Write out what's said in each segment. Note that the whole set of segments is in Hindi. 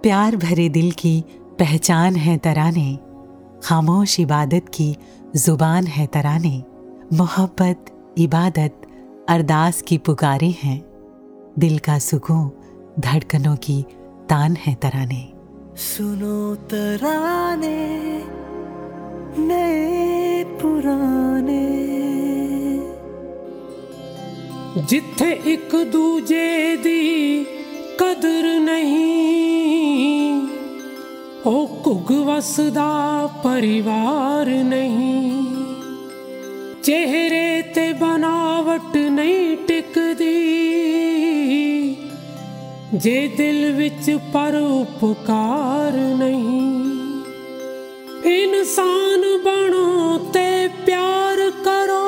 प्यार भरे दिल की पहचान है तराने, खामोश इबादत की जुबान है तराने। मोहब्बत इबादत अरदास की पुकारे हैं, दिल का सुकून धड़कनों की तान है तराने। सुनो तराने नए पुराने, जिथे एक दूजे दी कदर नहीं, ओ घुग वसदा परिवार नहीं। चेहरे ते बनावट नहीं टिकदी, जे दिल विच पर उपकार नहीं। इंसान बनो ते प्यार करो,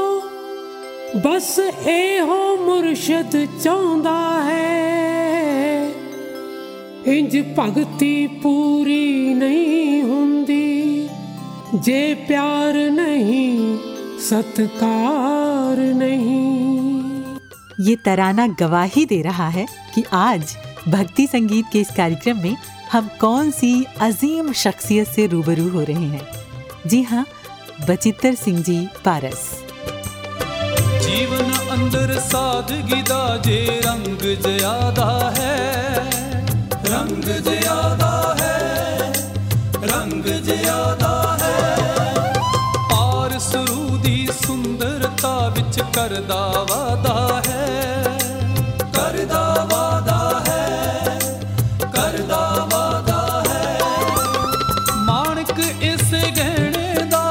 बस एहो मुर्शद चाहुंदा है। इंज भगती पूरी नहीं हुंदी, जे प्यार नहीं सत्कार नहीं। ये तराना गवाही दे रहा है कि आज भक्ति संगीत के इस कार्यक्रम में हम कौन सी अजीम शख्सियत से रूबरू हो रहे हैं। जी हाँ, बचित्तर सिंह जी पारस। जीवन अंदर सादगी दा जे रंग ज्यादा है, रंग ज्यादा है, रंग ज्यादा है। पार सरू दी सुंदरता विच करदा वादा है, करदा वादा है, करदा वादा है। माणक इस गहने दा,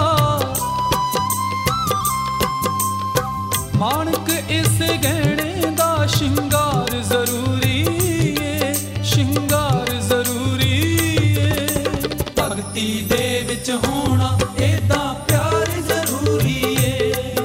माणक इस गहने दा शिंगार जरूरी है, शिंगार जरूरी है। भगती दे विच होना एदा प्यार जरूरी है,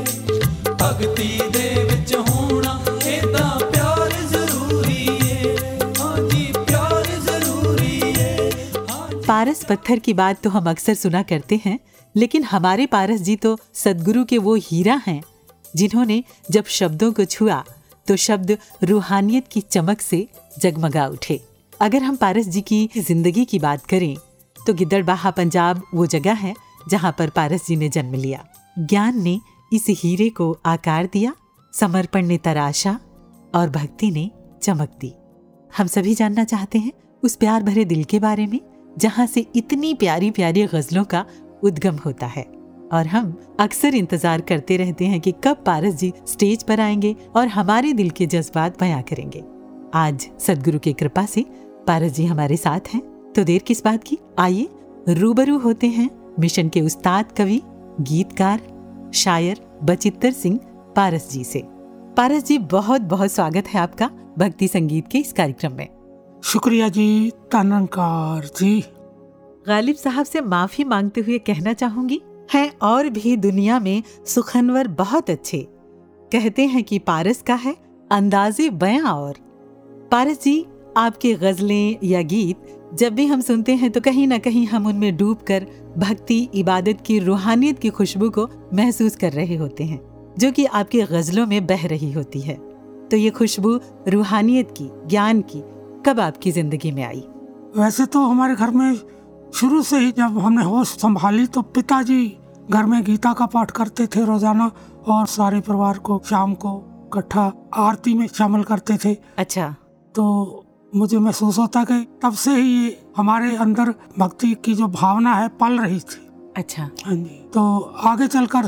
भगती दे विच होना एदा प्यार जरूरी है। हाँ जी प्यार जरूरी है। पारस पत्थर की बात तो हम अक्सर सुना करते हैं, लेकिन हमारे पारस जी तो सद्गुरु के वो हीरा हैं जिन्होंने जब शब्दों को छुआ तो शब्द रूहानियत की चमक से जगमगा उठे। अगर हम पारस जी की जिंदगी की बात करें तो गिद्दड़बाहा पंजाब वो जगह है जहाँ पर पारस जी ने जन्म लिया। ज्ञान ने इस हीरे को आकार दिया, समर्पण ने तराशा और भक्ति ने चमक दी। हम सभी जानना चाहते हैं उस प्यार भरे दिल के बारे में जहाँ से इतनी प्यारी प्यारी गजलों का उद्गम होता है। और हम अक्सर इंतजार करते रहते हैं कि कब पारस जी स्टेज पर आएंगे और हमारे दिल के जज्बात बयां करेंगे। आज सद्गुरु की कृपा से पारस जी हमारे साथ हैं, तो देर किस बात की, आइए रूबरू होते हैं मिशन के उस्ताद कवि, गीतकार, शायर बचित्तर सिंह पारस जी से। पारस जी, बहुत बहुत स्वागत है आपका भक्ति संगीत के इस कार्यक्रम में। शुक्रिया जी, तननकार जी। गालिब साहब से माफी मांगते हुए कहना चाहूंगी, हैं और भी दुनिया में सुखनवर बहुत अच्छे, कहते हैं कि पारस का है अंदाज़े बयां। और पारस जी, आपके गज़लें या गीत जब भी हम सुनते हैं तो कहीं ना कहीं हम उनमें डूबकर भक्ति इबादत की रूहानियत की खुशबू को महसूस कर रहे होते हैं, जो कि आपकी गज़लों में बह रही होती है। तो ये खुशबू रूहानियत की, ज्ञान की कब आपकी जिंदगी में आई? वैसे तो हमारे घर में शुरू से ही जब हमने होश संभाली तो पिताजी घर में गीता का पाठ करते थे रोजाना, और सारे परिवार को शाम को इकट्ठा आरती में शामिल करते थे। अच्छा। तो मुझे महसूस होता कि तब से ही ये हमारे अंदर भक्ति की जो भावना है पल रही थी। अच्छा। हाँ जी। तो आगे चलकर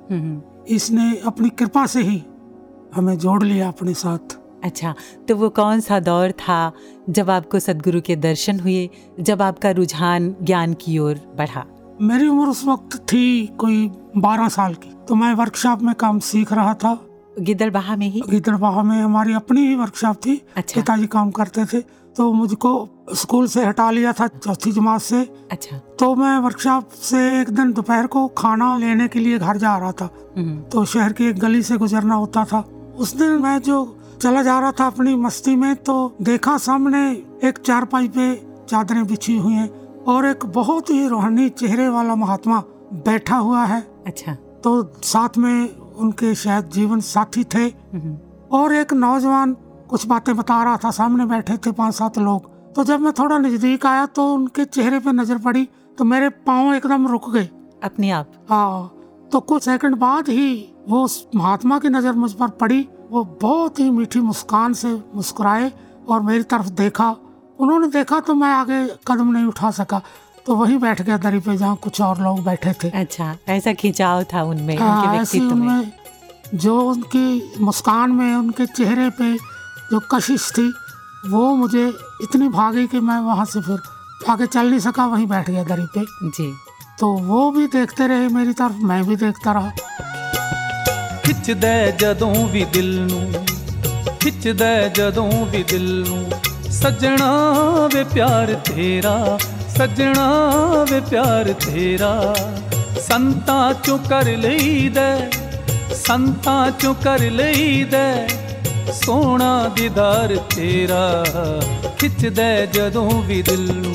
सब इसने अपनी कृपा से ही हमें जोड़ लिया अपने साथ। अच्छा, तो वो कौन सा दौर था जब आपको सद्गुरु के दर्शन हुए, जब आपका रुझान ज्ञान की ओर बढ़ा? मेरी उम्र उस वक्त थी कोई 12 साल की, तो मैं वर्कशॉप में काम सीख रहा था। गिद्दड़बाहा में ही? गिद्दड़बाहा में हमारी अपनी ही वर्कशॉप थी। अच्छा। पिताजी काम करते थे, तो मुझको स्कूल से हटा लिया था चौथी जमात से। अच्छा। तो मैं वर्कशॉप से एक दिन दोपहर को खाना लेने के लिए घर जा रहा था, तो शहर की एक गली से गुजरना होता था। उस दिन मैं जो चला जा रहा था अपनी मस्ती में, तो देखा सामने एक चारपाई पे चादरें बिछी हुई हैं और एक बहुत ही रूहानी चेहरे वाला महात्मा बैठा हुआ है। अच्छा। तो साथ में उनके शायद जीवन साथी थे और एक नौजवान कुछ बातें बता रहा था। सामने बैठे थे 5-7 लोग, तो जब मैं थोड़ा नजदीक आया तो उनके चेहरे पे नजर पड़ी तो मेरे पाँव एकदम रुक गए अपने आप। हाँ, तो कुछ सेकंड बाद ही वो उस महात्मा की नजर मुझ पर पड़ी। वो बहुत ही मीठी मुस्कान से मुस्कुराए और मेरी तरफ देखा। उन्होंने देखा तो मैं आगे कदम नहीं उठा सका, तो वहीं बैठ गया दरी पे जहाँ कुछ और लोग बैठे थे। अच्छा, ऐसा खिंचाव था उनमें, उनके व्यक्तित्व में। जो उनकी मुस्कान में, उनके चेहरे पे जो कशिश थी वो मुझे इतनी भागी कि मैं वहाँ से फिर आगे चल नहीं सका, वहीं बैठ गया दरी पे जी। तो वो भी देखते रहे मेरी तरफ, मैं भी देखता रहा। खिचदे जदों भी दिल नूं, खिचदे जदों भी दिल नूं, सजना वे प्यार तेरा, सजना वे प्यार तेरा। संतां चों कर लईदे, संतां चों कर लईदे, सोना दीदार तेरा, खिचदे जदों भी दिल नूं।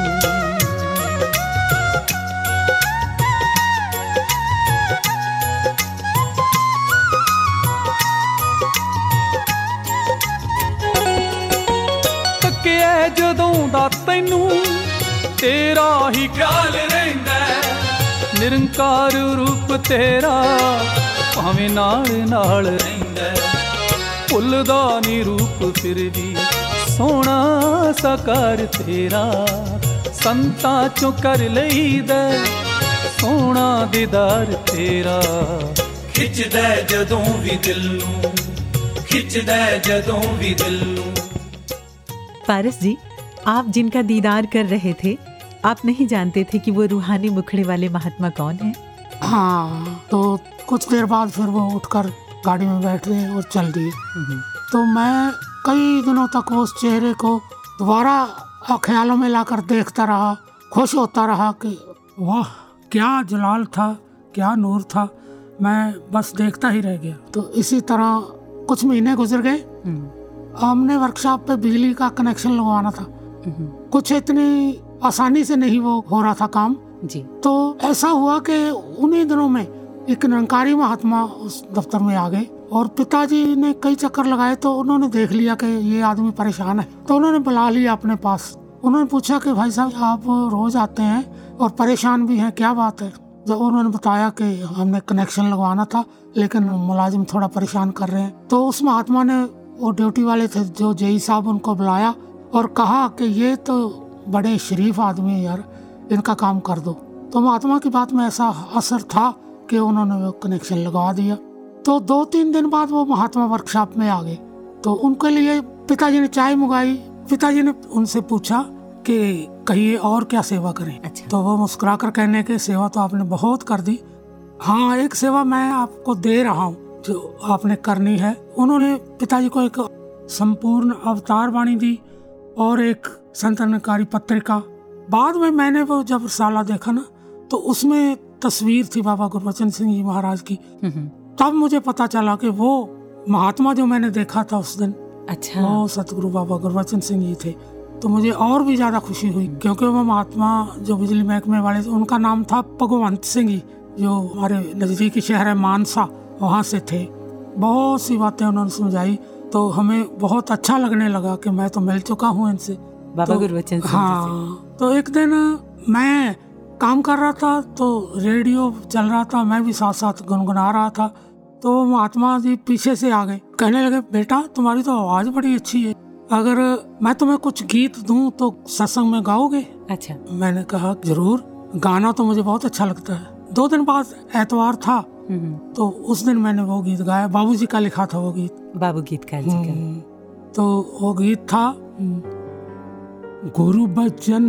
जदों दा तैनू तेरा ही ख्याल रहिंदा, निरंकार रूप तेरा भावें नाल नाल रहिंदा। भुलदा नी रूप फिर भी सोहना साकार तेरा, संतां चों कर लईदा सोहना दीदार तेरा, खिचदा जदों भी दिल नूं, खिचदा जदों भी दिल नूं। पारस जी, आप जिनका दीदार कर रहे थे, आप नहीं जानते थे कि वो रूहानी मुखड़े वाले महात्मा कौन है? हाँ, तो कुछ देर बाद फिर वो उठकर गाड़ी में बैठ गए और चल दिए। तो मैं कई दिनों तक उस चेहरे को दोबारा ख्यालों में लाकर देखता रहा, खुश होता रहा कि वाह क्या जलाल था, क्या नूर था। मैं बस देखता ही रह गया। तो इसी तरह कुछ महीने गुजर गए। हमने वर्कशॉप पे बिजली का कनेक्शन लगवाना था। कुछ इतनी आसानी से नहीं वो हो रहा था काम जी। तो ऐसा हुआ कि उन्हीं दिनों में एक निरंकारी महात्मा उस दफ्तर में आ गए और पिताजी ने कई चक्कर लगाए तो उन्होंने देख लिया कि ये आदमी परेशान है, तो उन्होंने बुला लिया अपने पास। उन्होंने पूछा कि भाई साहब आप रोज आते हैं और परेशान भी हैं, क्या बात है? जब उन्होंने बताया कि हमने कनेक्शन लगवाना था लेकिन मुलाजिम थोड़ा परेशान कर रहे हैं, तो उस महात्मा ने, वो ड्यूटी वाले थे जो जेई साहब, उनको बुलाया और कहा कि ये तो बड़े शरीफ आदमी है यार, इनका काम कर दो। तो महात्मा की बात में ऐसा असर था कि उन्होंने वो कनेक्शन लगवा दिया। तो 2-3 दिन बाद वो महात्मा वर्कशॉप में आ गए। तो उनके लिए पिताजी ने चाय मंगाई। पिताजी ने उनसे पूछा कि कहिए और क्या सेवा करें। अच्छा। तो वो मुस्कुरा कर कहने के सेवा तो आपने बहुत कर दी, हाँ एक सेवा मैं आपको दे रहा हूँ जो आपने करनी है। उन्होंने पिताजी को एक संपूर्ण अवतार वाणी दी और एक संत निरंकारी पत्रिका। बाद में मैंने वो जब रसाला देखा ना तो उसमें तस्वीर थी बाबा गुरबचन सिंह जी महाराज की। तब मुझे पता चला कि वो महात्मा जो मैंने देखा था उस दिन, अच्छा, वो सतगुरु बाबा गुरबचन सिंह जी थे। तो मुझे और भी ज्यादा खुशी हुई क्योंकि वो महात्मा जो बिजली महकमे वाले थे उनका नाम था भगवंत सिंह जी, जो हमारे नजदीकी शहर है मानसा, वहाँ से थे। बहुत सी बातें उन्होंने समझाई तो हमें बहुत अच्छा लगने लगा कि मैं तो मिल चुका हूँ इनसे, बाबा गुरबचन सिंह। हाँ, तो एक दिन मैं काम कर रहा था तो रेडियो चल रहा था, मैं भी साथ साथ गुनगुना रहा था। तो महात्मा जी पीछे से आ गए, कहने लगे बेटा तुम्हारी तो आवाज बड़ी अच्छी है, अगर मैं तुम्हें कुछ गीत दूं तो सत्संग में गाओगे? अच्छा। मैंने कहा जरूर, गाना तो मुझे बहुत अच्छा लगता है। 2 दिन बाद एतवार था तो उस दिन मैंने वो गीत गाया, बाबूजी का लिखा था वो गीत, बाबू गीतकार जी का। तो वो गीत था गुरबचन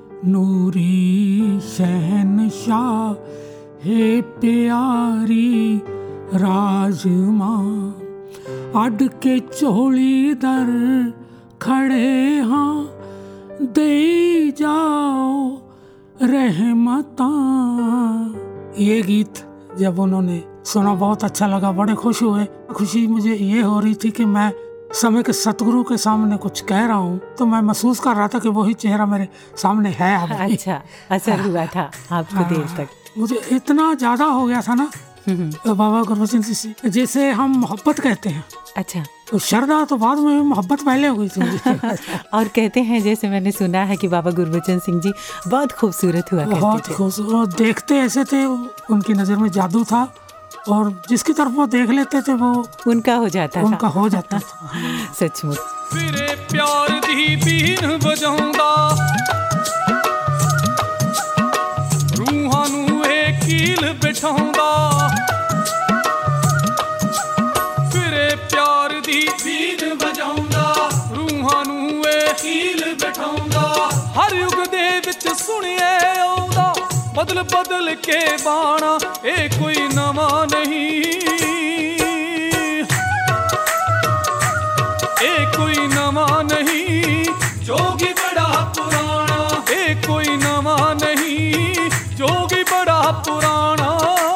नूरी शहनशाह हे प्यारी राजमा, अड के चोली दर खड़े हाँ दे जाओ रहमता। ये गीत जब उन्होंने सुना बहुत अच्छा लगा, बड़े खुश हुए। खुशी मुझे ये हो रही थी कि मैं समय के सतगुरु के सामने कुछ कह रहा हूँ, तो मैं महसूस कर रहा था कि वही चेहरा मेरे सामने है अभी। अच्छा, असर हुआ था आपको देर तक। मुझे इतना ज्यादा हो गया था ना बाबा गुरबचन सिंह से, जैसे हम मोहब्बत कहते हैं। अच्छा। तो श्रद्धा तो बाद में, मोहब्बत पहले हो गई थी मुझे। और कहते हैं, जैसे मैंने सुना है कि बाबा गुरबचन सिंह जी बहुत खूबसूरत हुआ करते थे। बहुत खूबसूरत, देखते ऐसे थे, उनकी नज़र में जादू था और जिसकी तरफ वो देख लेते थे वो उनका हो जाता था। सचमुच। फिरे प्यार दी बीन बजाਉਂਦਾ रूहां ਨੂੰ ਇਹ ਕੀਲ ਬਿਠਾਉਂਦਾ ਫਿਰੇ ਪਿਆਰ ਦੀ ਬੀਨ ਬਜਾਉਂਦਾ रूहां ਨੂੰ ਇਹ ਕੀਲ ਬਿਠਾਉਂਦਾ ਹਰ ਯੁੱਗ ਦੇ ਵਿੱਚ ਸੁਣਿਏ ਆਉਂਦਾ ਬਦਲ ਬਦਲ ਕੇ ਬਾਣਾ ਇਹ ਕੋਈ ਨਵਾਂ ਨਹੀਂ कोई नवा नहीं जोगी बड़ा पुराना कोई नवा नहीं जोगी बड़ा पुराना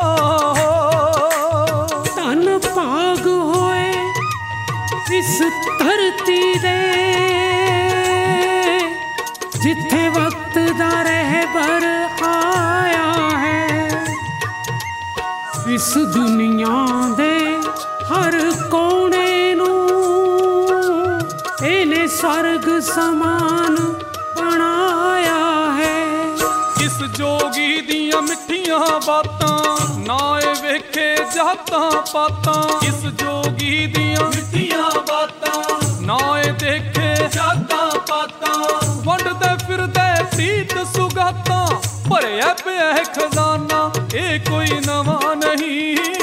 धन भाग होए इस धरती दे जिथे वक्त दा रहबर आया है इस दुनिया दे हर कोने इन्हें स्वर्ग समान बनाया है इस जोगी दियां मिठियां बातां ना ए वेखे जातां पातां इस जोगी दियां मिठियां बातां ना ए देखे जातां पातां वंडदे फिरदे प्रीत सुगातां भरिया पिया खजाना ए कोई नवा नहीं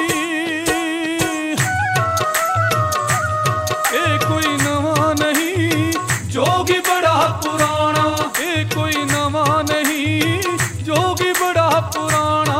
जोगी बड़ा पुराना कोई नवा नहीं जोगी बड़ा पुराना।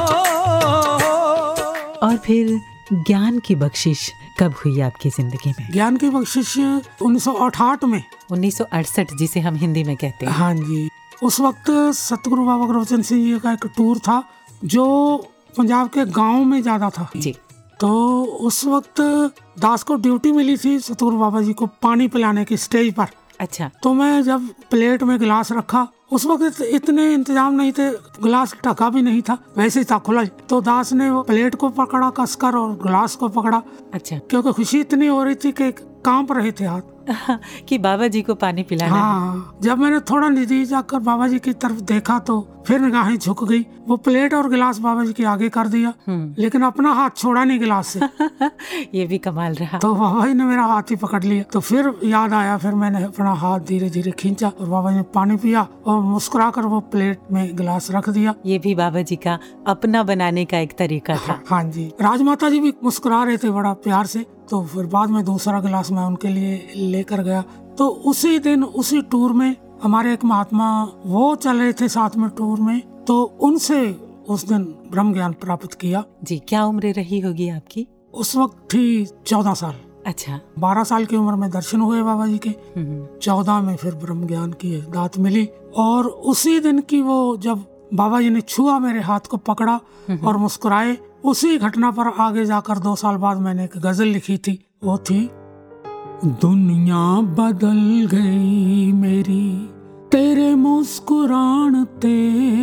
और फिर ज्ञान की बख्शिश कब हुई आपकी जिंदगी में? ज्ञान की बख्शिश 1968 में, 1968 जिसे हम हिंदी में कहते हैं। हाँ जी। उस वक्त सतगुरु बाबा गुरबचन सिंह जी का एक टूर था जो पंजाब के गाँव में ज्यादा था जी। तो उस वक्त दास को ड्यूटी मिली थी सतगुरु बाबा जी को पानी पिलाने की स्टेज पर। अच्छा। तो मैं जब प्लेट में गिलास रखा, उस वक्त इतने इंतजाम नहीं थे, गिलास ढका भी नहीं था, वैसे ही था खुला। तो दास ने वो प्लेट को पकड़ा कसकर और गिलास को पकड़ा। अच्छा। क्योंकि खुशी इतनी हो रही थी कि कांप रहे थे हाथ कि बाबा जी को पानी पिलाना। हाँ। जब मैंने थोड़ा नजदीक जाकर बाबा जी की तरफ देखा तो फिर निगाहें झुक गई। वो प्लेट और गिलास बाबा जी के आगे कर दिया, लेकिन अपना हाथ छोड़ा नहीं गिलास से। ये भी कमाल रहा। तो बाबा जी ने मेरा हाथ ही पकड़ लिया। तो फिर याद आया, फिर मैंने अपना हाथ धीरे धीरे खींचा और बाबा जी ने पानी पिया और मुस्कुरा कर वो प्लेट में गिलास रख दिया। ये भी बाबा जी का अपना बनाने का एक तरीका था। हाँ जी। राजमाता जी भी मुस्कुरा रहे थे बड़ा प्यार से। तो फिर बाद में दूसरा गिलास मैं उनके लिए लेकर गया। तो उसी दिन उसी टूर में हमारे एक महात्मा वो चल रहे थे साथ में टूर में, तो उनसे उस दिन ब्रह्म ज्ञान प्राप्त किया। जी। क्या उम्र रही होगी आपकी? उस वक्त थी 14 साल। अच्छा। 12 साल की उम्र में दर्शन हुए बाबा जी के, 14 में फिर ब्रह्म ज्ञान की दात मिली। और उसी दिन की वो जब बाबा जी ने छुआ मेरे हाथ को पकड़ा और मुस्कुराए, उसी घटना पर आगे जाकर 2 साल बाद मैंने एक गजल लिखी थी। वो थी, दुनिया बदल गई मेरी तेरे मुस्कुरान ते,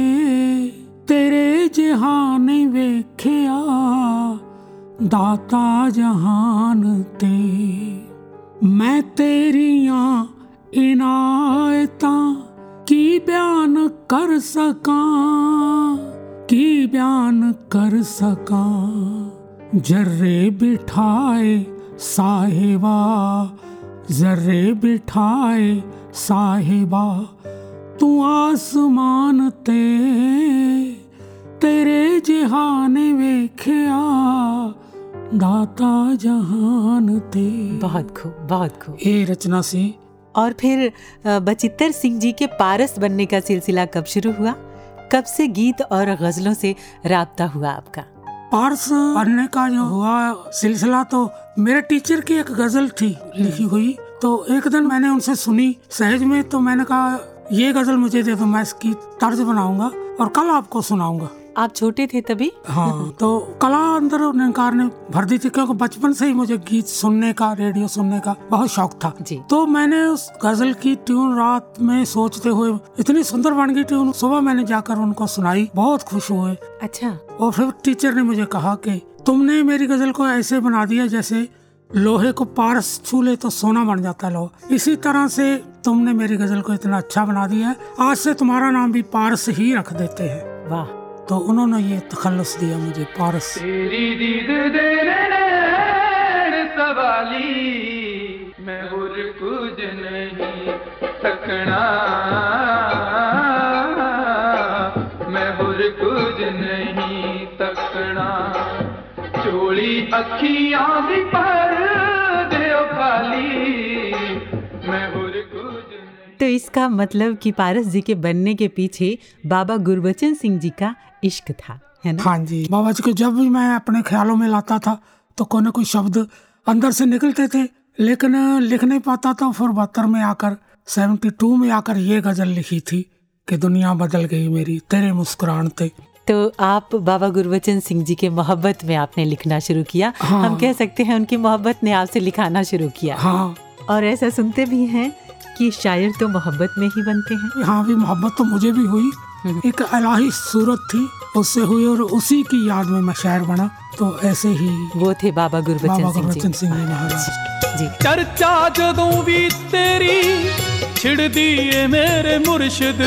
तेरे जहान वेख्या दाता जहान ते, मैं तेरिया इनायतां की बयान कर सकां, की बयान कर सकां। जर्रे बिठाए साहिबा, जर्रे बिठाए साहिबा, तू आसमान ते, तेरे जहान वेख्या दाता जहान ते। बहुत खूब, बहुत खूब। ये रचना सी। और फिर बचित्तर सिंह जी के पारस बनने का सिलसिला कब शुरू हुआ? कब से गीत और गजलों से राब्ता हुआ आपका? पारस बनने का जो हुआ सिलसिला, तो मेरे टीचर की एक गजल थी लिखी हुई। तो एक दिन मैंने उनसे सुनी सहज में, तो मैंने कहा ये गजल मुझे दे दो, मैं इसकी तर्ज बनाऊंगा और कल आपको सुनाऊंगा। आप छोटे थे तभी? हाँ। तो कला अंदर निकार ने भर दी थी, क्योंकि बचपन से ही मुझे गीत सुनने का, रेडियो सुनने का बहुत शौक था जी। तो मैंने उस गजल की ट्यून रात में सोचते हुए, इतनी सुंदर बन गई ट्यून, सुबह मैंने जाकर उनको सुनाई, बहुत खुश हुए। अच्छा। और फिर टीचर ने मुझे कहा कि तुमने मेरी गजल को ऐसे बना दिया जैसे लोहे को पारस छू ले तो सोना बन जाता है लोहा। इसी तरह से तुमने मेरी गजल को इतना अच्छा बना दिया है, आज से तुम्हारा नाम भी पारस ही रख देते हैं। वाह। तो उन्होंने ये तखल्लुस दिया मुझे, पारस। तेरी दीद दे नैन सवाली मैं और कुछ नहीं तकना, मैं और कुछ नहीं तकना, चोली अखियां भी पर दियो खाली मैं और कुछ नहीं। तो इसका मतलब कि पारस जी के बनने के पीछे बाबा गुरबचन सिंह जी का इश्क था, है ना? हाँ जी, बाबा जी को जब भी मैं अपने ख्यालों में लाता था तो कोई न कोई शब्द अंदर से निकलते थे, लेकिन लिख नहीं पाता था। फिर 72 में आकर 72 में आकर ये गजल लिखी थी कि दुनिया बदल गई मेरी तेरे मुस्कुराने। तो आप बाबा गुरबचन सिंह जी के मोहब्बत में आपने लिखना शुरू किया। हाँ। हम कह सकते हैं उनकी मोहब्बत ने आपसे लिखाना शुरू किया। हाँ। और ऐसा सुनते भी हैं कि शायर तो मोहब्बत में ही बनते हैं। हाँ भी, मोहब्बत तो मुझे भी हुई, एक इलाही सूरत थी उससे हुई और उसी की याद में मैं शायर बना। तो ऐसे ही वो थे बाबा गुरबचन सिंह जी महाराज जी। चर्चा जदों भी तेरी छिड़दी ए मेरे मुर्शिद,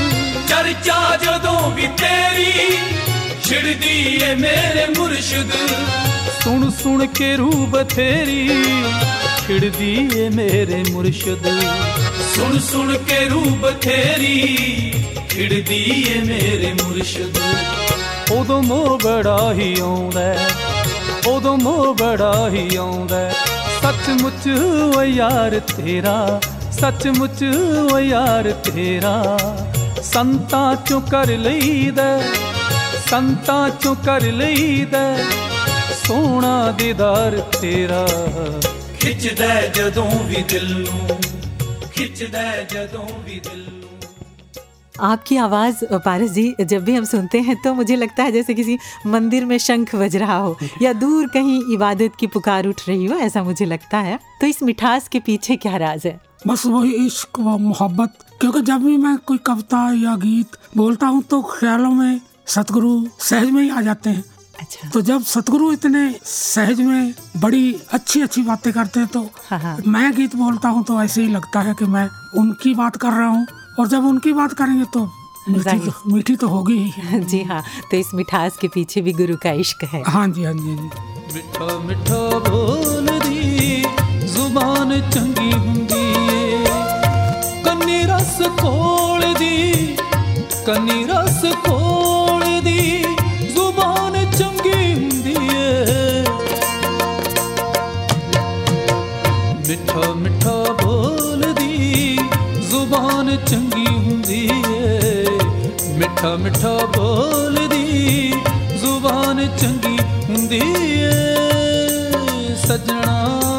चर्चा जदों भी तेरी छिड़दी ए मेरे मुर्शिद, सुन सुन के रूह बथेरी छिड़दी ए मेरे मुर्शिद, सुन सुन के रूह बथेरी छिड़दी ए मेरे मुर्शिद। उदों मोह बड़ा ही आउंदा, उदों मोह बड़ा ही आउंदा, सचमुच ओ यार तेरा, सचमुच ओ यार तेरा, संतां चों कर लईदा, संतां चों कर लईदा, सोहना दीदार तेरा, खिचदा जदों भी दिल नूं, खिचदा जदों भी दिल नूं। आपकी आवाज़ पारस जी जब भी हम सुनते हैं तो मुझे लगता है जैसे किसी मंदिर में शंख बज रहा हो या दूर कहीं इबादत की पुकार उठ रही हो, ऐसा मुझे लगता है। तो इस मिठास के पीछे क्या राज है? बस वही इश्क व मोहब्बत। क्योंकि जब भी मैं कोई कविता या गीत बोलता हूँ तो ख्यालों में सतगुरु सहज में ही आ जाते हैं। अच्छा। तो जब सतगुरु इतने सहज में बड़ी अच्छी अच्छी बातें करते हैं तो हाँ। मैं गीत बोलता हूँ तो ऐसे ही लगता है कि मैं उनकी बात कर रहा हूँ, और जब उनकी बात करेंगे तो मीठी तो होगी ही। जी हाँ, तो इस मिठास के पीछे भी गुरु का इश्क है। हाँ जी, हाँ जी, हाँ जी। मिठा मिठा बोल दी जुबान चंगी हुंदी है, कन्नी रस कोल दी, कन्नी रस कोल दी जुबान चंगी हुंदी है, मिठा मिठा बोल दी जुबान चंगी हुंदी है, मिठा मिठा बोल दी जुबान चंगी हुंदी है, सजना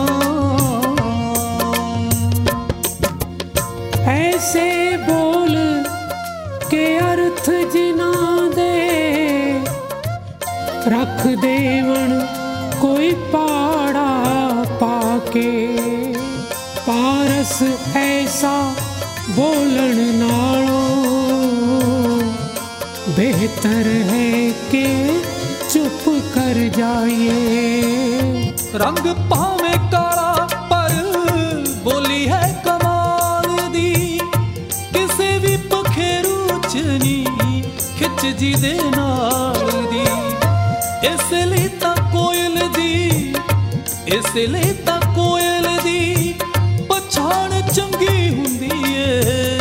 ऐसे बोल के अर्थ जिना दे रख देवन कोई पाड़ा पाके, पारस ऐसा बोलन नालों बेहतर है कि चुप कर जाइए। रंग पावे काला पर बोली है कमाल दी, किसे भी पखेरू चनी खिच जी दे नाल दी, इसलिए ता कोयल दी, इसलिए ता कोयल दी पछाण चंगी हुंदी है,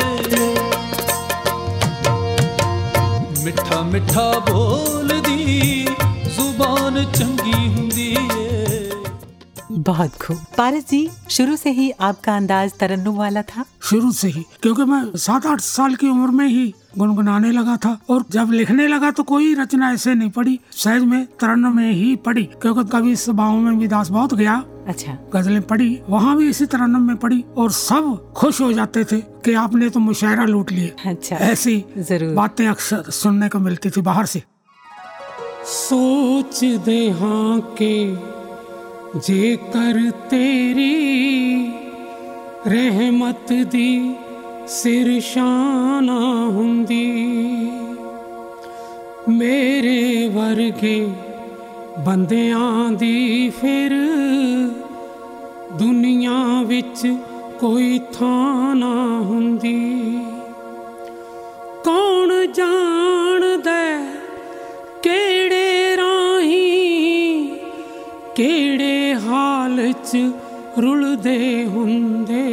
मिठा मिठा बोल दी जुबान चंगी हुंदी है। बहुत खूब। पारस जी, शुरू से ही आपका अंदाज तरन्नुम वाला था? शुरू से ही, क्योंकि मैं 7-8 साल की उम्र में ही गुनगुनाने लगा था, और जब लिखने लगा तो कोई रचना ऐसे नहीं पड़ी, सहज में तरन्नुम में ही पड़ी। क्योंकि कभी सभाओं में भी दास बहुत गया, अच्छा, गजलें पढ़ी, वहाँ भी इसी तरन्नुम में पढ़ी, और सब खुश हो जाते थे कि आपने तो मुशायरा लूट लिए। अच्छा, ऐसी जरूर बातें अक्सर सुनने को मिलती थी बाहर से। सोच दे हाँ के जे कर तेरी रहमत दी सिर शाना हुंदी, मेरे वर्गे बंदियां दी फिर दुनिया विच कोई थां ना हुंदी, कौन जानदा केड़े राहीं केड़े हाल च रुलदे हुंदे,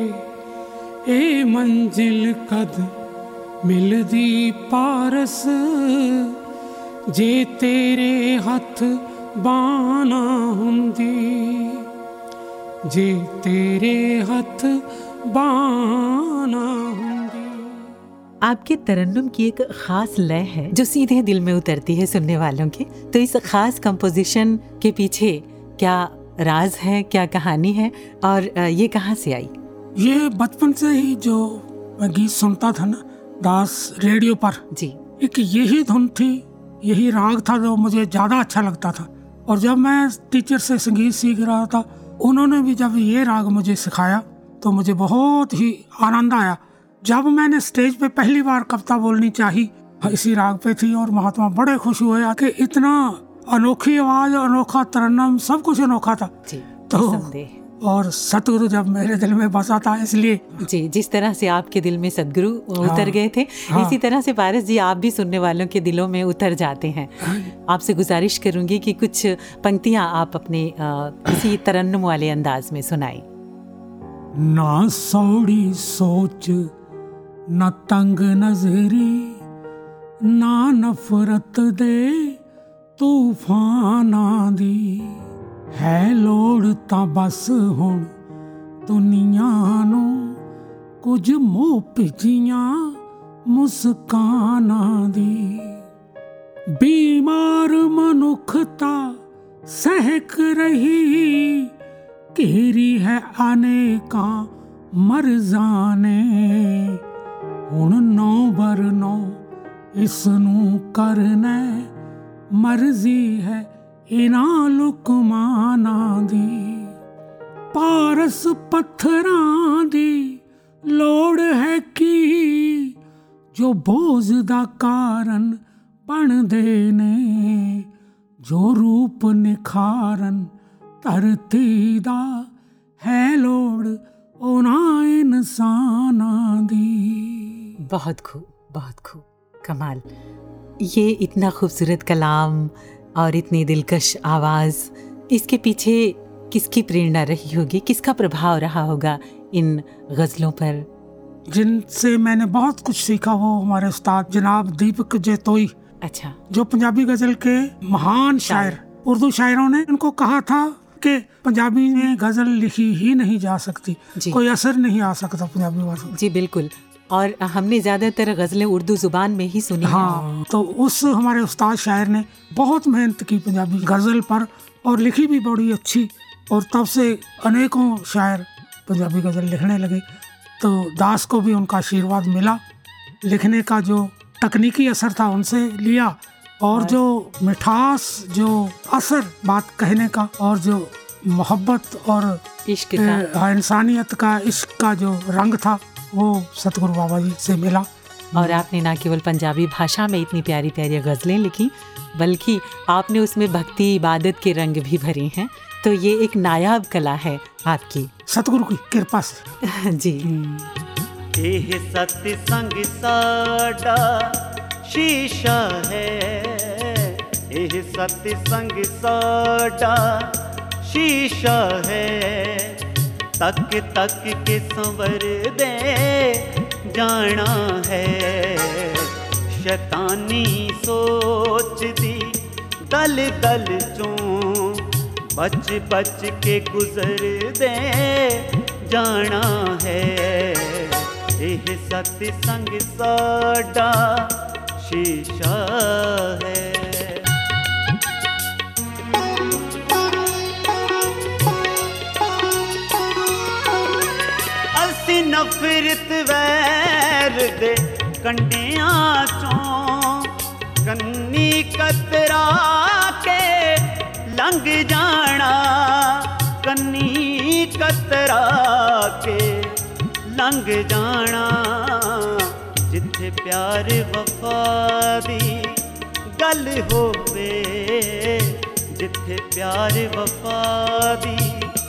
ए मंजिल कद मिलदी पारस जे तेरे हथ बाना हुंदी, जे तेरे हथ बाना हुंदी। आपके तरन्नुम की एक खास लय है जो सीधे दिल में उतरती है सुनने वालों के। तो इस खास कंपोजिशन के पीछे क्या राज है, क्या कहानी है और ये कहाँ से आई? ये बचपन से ही जो मैं गीत सुनता था ना दास रेडियो पर जी, एक यही धुन थी, यही राग था जो मुझे ज़्यादा अच्छा लगता था। और जब मैं टीचर से संगीत सीख रहा था, उन्होंने भी जब ये राग मुझे सिखाया तो मुझे बहुत ही आनंद आया। जब मैंने स्टेज पे पहली बार कविता बोलनी चाही, इसी राग पे थी और महात्मा बड़े खुश हुए कि इतना अनोखी आवाज, अनोखा तरन्नुम, सब कुछ अनोखा था। जी, तो और सतगुरु जब मेरे दिल में बसा था, इसलिए जी, जिस तरह से आपके दिल में सतगुरु उतर गए थे, इसी तरह से पारस जी आप भी सुनने वालों के दिलों में उतर जाते हैं। आपसे गुजारिश करूंगी कि कुछ पंक्तियां आप अपने किसी तरन्नुम वाले अंदाज में सुनाई। ना सौड़ी सोच, न तंग नजरी, ना नफरत दे तूफानां दी, है लोड़ तां बस हुण दुनिया नूं कुछ मोह भिजियां मुस्कानां दी, बीमार मनुखता सहक रही, घेरी है अनेकां मर्ज़ां ने, हुण नौ बर नौ इसनूं करना मर्जी है इन्हां लुकमानां दी, पारस पत्थरां दी लोड़ है की, जो बोझ दा कारण बनदे ने, जो रूप निखारन धरती दा है लोड़ उन्हां इंसानां दी। बहुत खूब, बहुत खूब, कमाल। ये इतना खूबसूरत कलाम और इतनी दिलकश आवाज़, इसके पीछे किसकी प्रेरणा रही होगी, किसका प्रभाव रहा होगा इन गज़लों पर? जिनसे मैंने बहुत कुछ सीखा वो हमारे उस्ताद जनाब दीपक जेतोई, अच्छा, जो पंजाबी गज़ल के महान शायर, उर्दू शायरों ने उनको कहा था कि पंजाबी में गज़ल लिखी ही नहीं जा सकती, कोई असर नहीं आ सकता पंजाबी भाषा। जी बिल्कुल, और हमने ज़्यादातर गज़लें उर्दू ज़ुबान में ही सुनी। हाँ, तो उस हमारे उस्ताद शायर ने बहुत मेहनत की पंजाबी गज़ल पर और लिखी भी बड़ी अच्छी, और तब से अनेकों शायर पंजाबी गज़ल लिखने लगे। तो दास को भी उनका आशीर्वाद मिला, लिखने का जो तकनीकी असर था उनसे लिया, और जो मिठास, जो असर बात कहने का, और जो मोहब्बत और इश्क का, इंसानियत का, इश्क का जो रंग था वो सतगुरु बाबा जी से मिला। और आपने ना केवल पंजाबी भाषा में इतनी प्यारी प्यारी गज़लें लिखी, बल्कि आपने उसमें भक्ति इबादत के रंग भी भरे हैं। तो ये एक नायाब कला है आपकी, सतगुरु की कृपा से। जी। एह सत्संग साडा शीशा है, एह सत्संग साडा शीशा है, तक तक के संवर दे जाना है, शैतानी सोच दी दल दल चों बच बच के गुजर दे जाना है, एह सत्संग साडा शीशा है। असी नफरत वैर दे कंडियां चों कन्नी कतरा के लंघ जाना, कन्नी कतरा के लंघ जाना, जिथे प्यार वफा दी गल होवे, जिथे प्यार वफा दी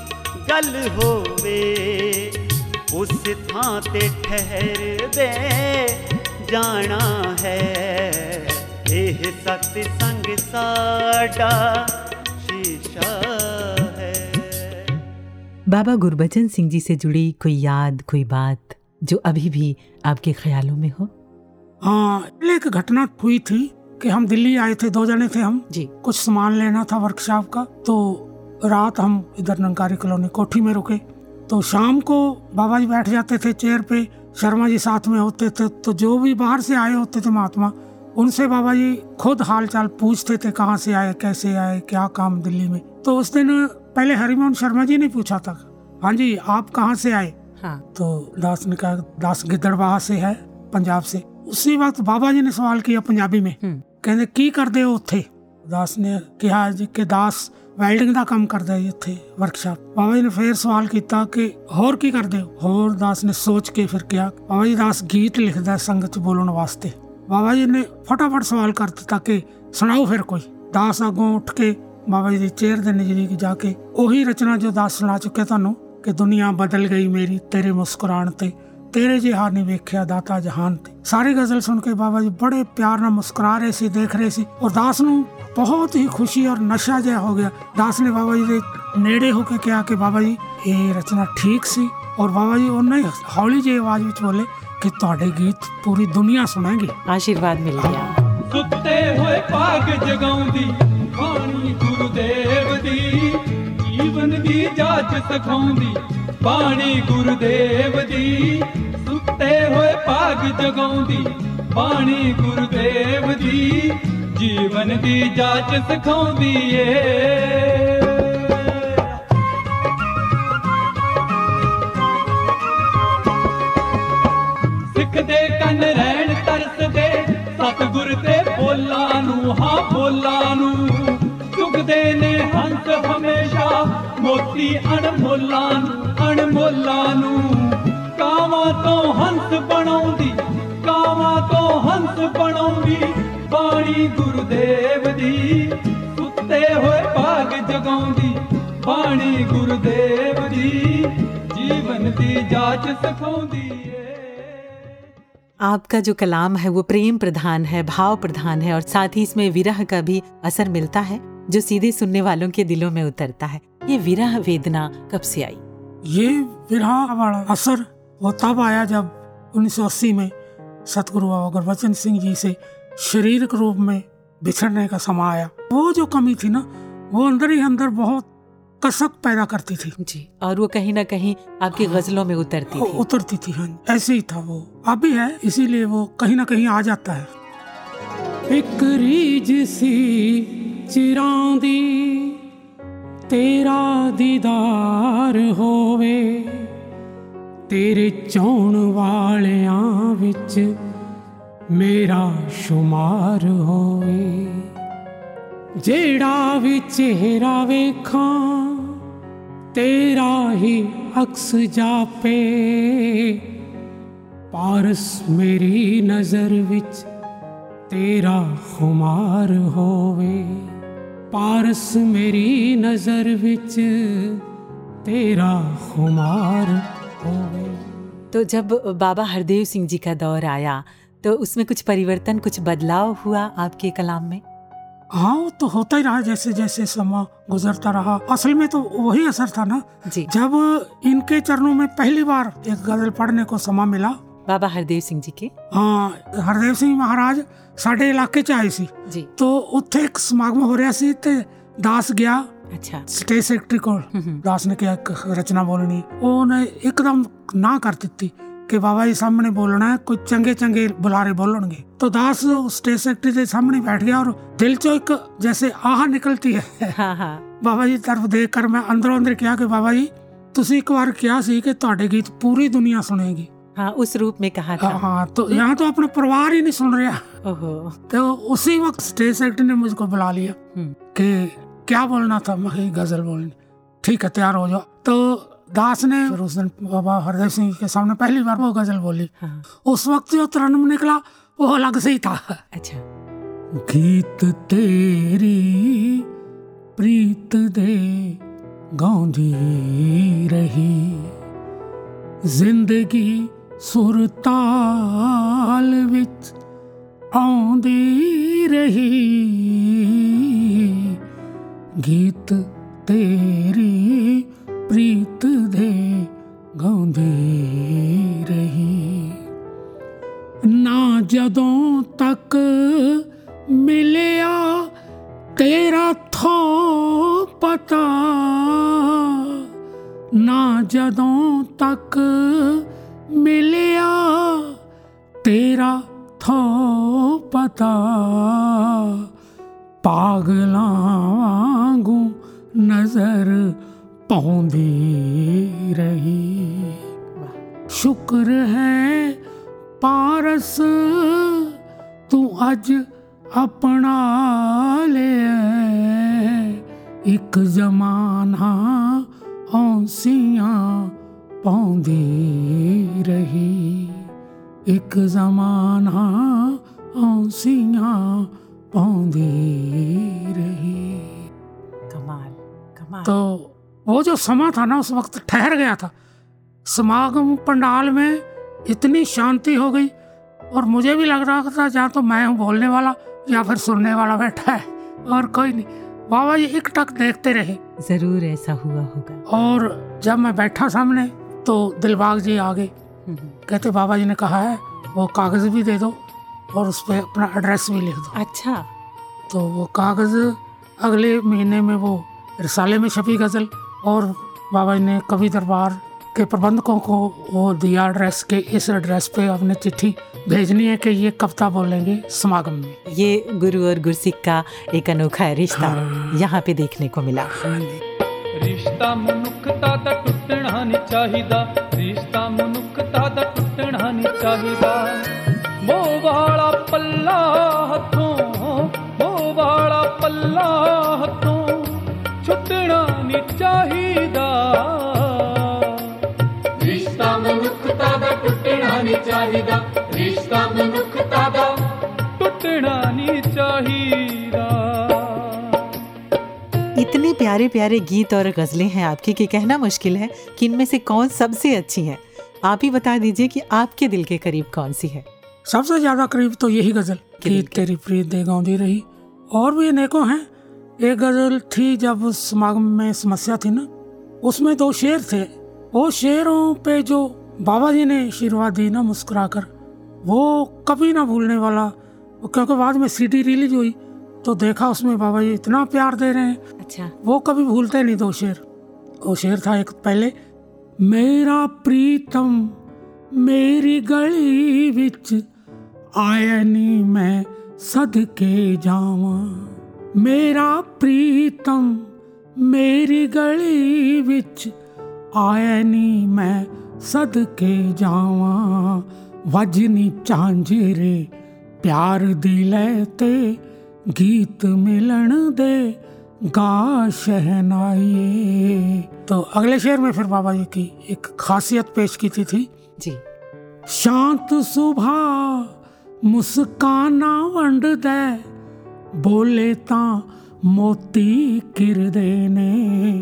गल होवे उस थां ते ठहर दे जाना है। एह सत्संग साडा शीशा है। बाबा गुरबचन सिंह जी से जुड़ी कोई याद, कोई बात जो अभी भी आपके ख्यालों में हो? हाँ, एक घटना हुई थी कि हम दिल्ली आए थे, 2 जने थे हम जी। कुछ सामान लेना था वर्कशॉप का, तो रात हम इधर नंकारी कॉलोनी कोठी में रुके। तो शाम को बाबा जी बैठ जाते थे चेयर पे, शर्मा जी साथ में होते थे। तो जो भी बाहर से आए होते थे महात्मा, उनसे बाबा जी खुद हाल चाल पूछते थे, कहाँ से आए, कैसे आए, क्या काम दिल्ली में। तो उस दिन पहले हरिमोहन शर्मा जी ने पूछा था, हाँ जी आप कहाँ से आए? हाँ। तो दास ने कहा दास गिद्दड़बाहा से है, पंजाब से। उसी वक्त बाबा जी ने सवाल किया पंजाबी में, कहते की करदे हो उत्थे? दास ने कहा जी कि दास वैल्डिंग का काम करदा है इत्थे वर्कशॉप। बाबा जी ने फिर सवाल किया कि होर की करदे हो? होर दास ने सोच के फिर कहा, बाबा जी दास गीत लिखदा है संगत च बोलने वास्ते। बाबा जी ने फटाफट सवाल कर दिता कि सुनाओ फिर कोई। दास अगों उठ के बाबा जी की चेयर के नजदीक जाके ओही रचना जो दास सुना चुके थानू कि दुनिया बदल गई मेरी तेरे मुस्कुरान ते, तेरे जिहा नहीं वेख्या दाता जहान ते। सारी गजल सुन के बाबा जी बड़े प्यार नाल मुस्कुरा रहे सी, देख रहे सी, और दास नू बहुत ही खुशी और नशा जिहा हो गया। दास ने बाबा जी दे नेड़े होके कहा कि बाबा जी ये रचना ठीक सी, और बाबा जी उन्हें हौली जी आवाज विच बोले कि तुहाडे गीत पूरी दुनिया सुनेगी। आशीर्वाद मिल गया। सुत्ते होए भाग जगाउंदी बाणी गुरुदेव दी, जीवन दी जाच सिखाउंदी बाणी गुरुदेव दी। सुत्ते होए भाग जगाउंदी बाणी गुरुदेव दी, जीवन दी जाच सिखाउंदी ए। सिख दे कन रहन तरसदे सतगुर दे बोलां नू, हाँ बोलां नू। चुगदे ने हंस हमेशा मोती अनमोलां नू, अनमोलां नू। कावां तो हंस बनाउंदी, कावां तो हंस बनाउंदी बाणी गुरुदेव दी। सुत्ते होए भाग जगाउंदी बाणी गुरुदेव दी, जीवन दी जाच सिखाउंदी। आपका जो कलाम है वो प्रेम प्रधान है, भाव प्रधान है, और साथ ही इसमें विरह का भी असर मिलता है जो सीधे सुनने वालों के दिलों में उतरता है। ये विरह वेदना कब से आई? ये विरह वाला असर वो तब आया जब 1980 में सतगुरु बाबा गुरबचन सिंह जी से शारीरिक रूप में बिछड़ने का समय आया। वो जो कमी थी ना, वो अंदर ही अंदर बहुत कसक पैदा करती थी जी, और वो कहीं ना कहीं आपकी गजलों में उतरती थी। उतरती थी। हाँ, ऐसे ही था वो, अब भी है, इसीलिए वो कहीं ना कहीं आ जाता है। एक रीज सी चिरां दी तेरा दीदार होवे, तेरे चाहण वालियां विच मेरा शुमार होवे। जेड़ा भी चेहरा वेखां तेरा ही अक्स जापे, पारस मेरी नजर विच तेरा खुमार होवे, पारस मेरी नजर विच तेरा खुमार होवे। तो जब बाबा हरदेव सिंह जी का दौर आया तो उसमें कुछ परिवर्तन, कुछ बदलाव हुआ आपके कलाम में? हाँ, वो तो होता ही रहा जैसे जैसे समय गुजरता रहा। असल में तो वही असर था ना जी। जब इनके चरणों में पहली बार एक गजल पढ़ने को समय मिला, बाबा हरदेव सिंह जी के। हाँ, हरदेव सिंह महाराज साडे इलाके च आए सी जी। तो उत्थे एक समागम हो रहा सी ते दास गया अच्छा स्टेज सेक्रेटरी को। दास ने कहा एक रचना बोलनी, उन्हें एकदम ना कर दी कि बाबा जी सामने बोलना है, कुछ चंगे चंगे बुलारे बोलणगे। तो दास स्टेज सेक्रेटरी के सामने बैठ गया और दिल चो एक जैसे आह निकलती है हाँ हाँ। बाबा जी तरफ देख कर मैं अंदरों अंदर कहा कि बाबा जी तुसी एक बार कहा सी कि तुहाडे गीत पूरी दुनिया सुनेगी। हाँ, उस रूप में कहा था। हाँ, तो यहाँ तो अपना परिवार ही नहीं सुन रहा। ओहो। तो उसी वक्त स्टेज सेक्रेटरी ने मुझको बुला लिया कि क्या बोलना था। मैं गजल बोलनी। ठीक है, तैयार हो जाओ। तो दास ने फिर उस दिन बाबा हरदेव सिंह के सामने पहली बार वो गजल बोली। हाँ। उस वक्त जो तरन्नुम निकला वो अलग से ही था। अच्छा। गीत तेरी प्रीत दे गाँधी रही। जिंदगी सुरताल विच आउंदी रही, गीत तेरी प्रीत दे गाउंदी रही। ना जदों तक मिलिया तेरा थो पता, ना जदों तक मिलिया तेरा थो पता, पागलां वांगू नजर पाउंदी रही। शुक्र है पारस तू अज अपना ले, एक जमाना औंसियां पाउंदी रही, एक जमाना औंसियां पाउंदी रही। कमाल कमाल। तो वो जो समा था ना, उस वक्त ठहर गया था। समागम पंडाल में इतनी शांति हो गई और मुझे भी लग रहा था जहाँ तो मैं हूँ बोलने वाला या फिर सुनने वाला बैठा है और कोई नहीं। बाबा जी एक टक देखते रहे। जरूर ऐसा हुआ होगा। और जब मैं बैठा सामने तो दिलबाग जी आ गए, कहते बाबा जी ने कहा है वो कागज भी दे दो और उस पर अपना एड्रेस भी लिख दो। अच्छा। तो वो कागज अगले महीने में वो रिसाले में छपी गज़ल, और बाबा जी ने कवि दरबार के प्रबंधकों को वो दिया एड्रेस के इस एड्रेस पे आपने चिट्ठी भेजनी है कि ये कविता बोलेंगे समागम में। ये गुरु और गुरसिक का एक अनोखा रिश्ता यहाँ पे देखने को मिला। रिश्ता मनुखता दा टुटना नहीं चाहिदा, रिश्ता मनुखता दा टुटना नहीं चाहिदा। मोह वाला पल्ला हथों, मोह वाला पल्ला हथों छुटना नहीं चाहिदा। रिश्ता मनुखता दा टुटना नहीं चाहिदा, रिश्ता मनुखता दा टुटना नहीं चाहिदा। इतने प्यारे प्यारे गीत और गज़लें हैं आपकी कि कहना मुश्किल है कि इनमें से कौन सबसे अच्छी है। आप ही बता दीजिए कि आपके दिल के करीब कौन सी है। सबसे ज्यादा करीब तो यही गजल, गीत तेरी प्रीत दे गाउंदी रही। और भी अनेकों हैं। एक गजल थी जब समागम में समस्या थी ना, उसमें 2 शेर थे। वो शेरों पे जो बाबा जी ने आशीर्वाद दी ना मुस्कुराकर, वो कभी ना भूलने वाला। क्योंकि बाद में सीडी रिलीज हुई तो देखा उसमें बाबा जी इतना प्यार दे रहे हैं। अच्छा। वो कभी भूलते नहीं 2 शेर। वो शेर था एक पहले, मेरा प्रीतम मेरी गली विच आया नी मैं सदके जावा। मेरा प्रीतम मेरी गली विच आया नी मैं सदके जावा। वजनी झांझरे प्यार दिले ते गीत मिलन दे गा शहनाई। तो अगले शेर में फिर बाबा जी की एक खासियत पेश की थी जी। शांत सुबह मुस्काना वंड दे, बोले ता मोती किरदे ने।